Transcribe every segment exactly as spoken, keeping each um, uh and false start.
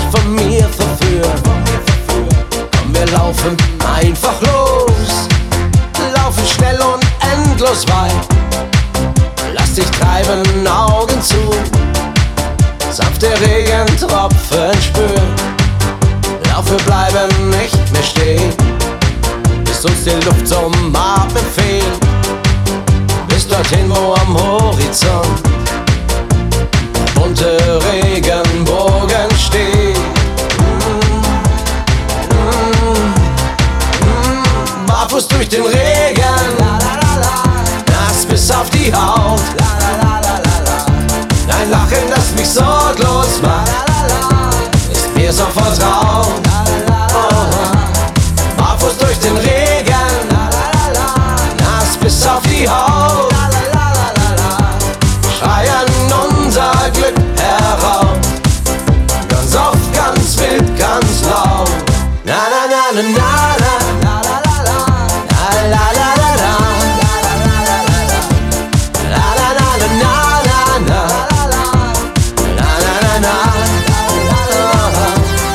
von mir verführen. Komm, wir laufen einfach los, laufen schnell und endlos weit. Lass dich treiben, Augen zu, sanfte Regentropfen spüren. Lauf, wir bleiben nicht mehr stehen, bis uns die Luft zum Atmen fehlt. Bis dorthin, wo am Horizont bunte Regenbogen steht. mm, mm, mm, Barfuß durch den Regen, nass bis auf die Haut. Dein Lachen, das mich sorglos macht, ist mir so vertraut. Oh, barfuß durch den Regen, nass bis auf die Haut. Schreien unser Glück heraus, ganz oft, ganz wild, ganz laut. Na na na na na na, la la la la la la, la la la la na na na, na na na na.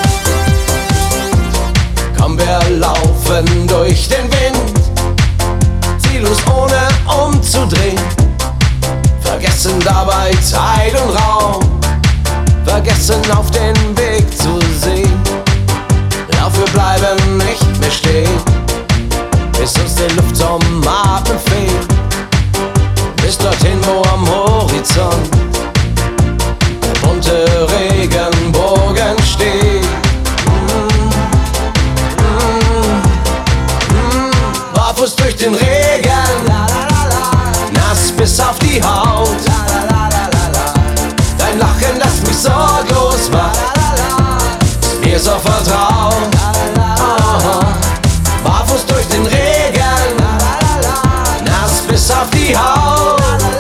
Komm, wir laufen durch den Wind, ziellos ohne umzudrehen. Vergessen dabei Zeit und Raum, vergessen auf den Weg zu sehen. Lauf, wir bleiben nicht mehr stehen, bis uns die Luft zum Atmen fehlt. Bis dorthin, wo am Horizont der bunte Regenbogen steht. mm, mm, mm, Barfuß durch den Regen, nass bis auf die Haut. Dein Lachen, das mich sorglos macht, ist mir so vertraut. Oh, barfuß durch den Regen, nass bis auf die Haut.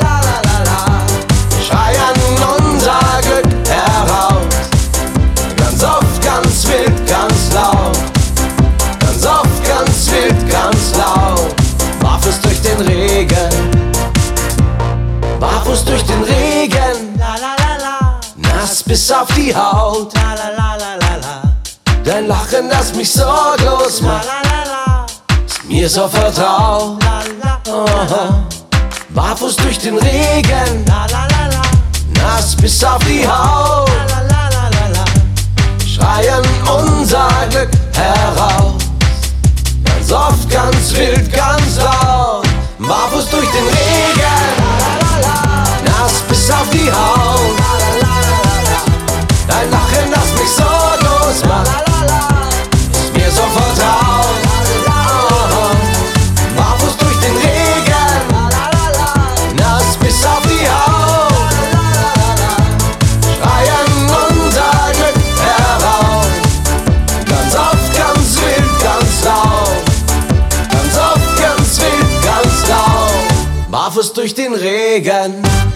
Schreien unser Glück heraus, ganz oft, ganz wild, ganz laut. Ganz oft, ganz wild, ganz laut. Barfuß durch den Regen, barfuß durch den Regen, la la la la, nass bis auf die Haut. La la la la la la. Dein Lachen, das mich sorglos macht, la la la, ist mir so vertraut. La la, oh, barfuß durch den Regen, la la la la, nass bis auf die Haut. La la la la la, schreien unser Glück heraus, ganz oft, ganz wild, ganz laut. Barfuß durch den Regen, nass bis auf die Haut. Dein Lachen, das mich sorglos macht, ist mir so vertraut. Oh, barfuß durch den Regen, nass bis auf die Haut. Schreien unser Glück heraus, ganz oft, ganz wild, ganz laut. Ganz oft, ganz wild, ganz laut. Barfuß durch den Regen.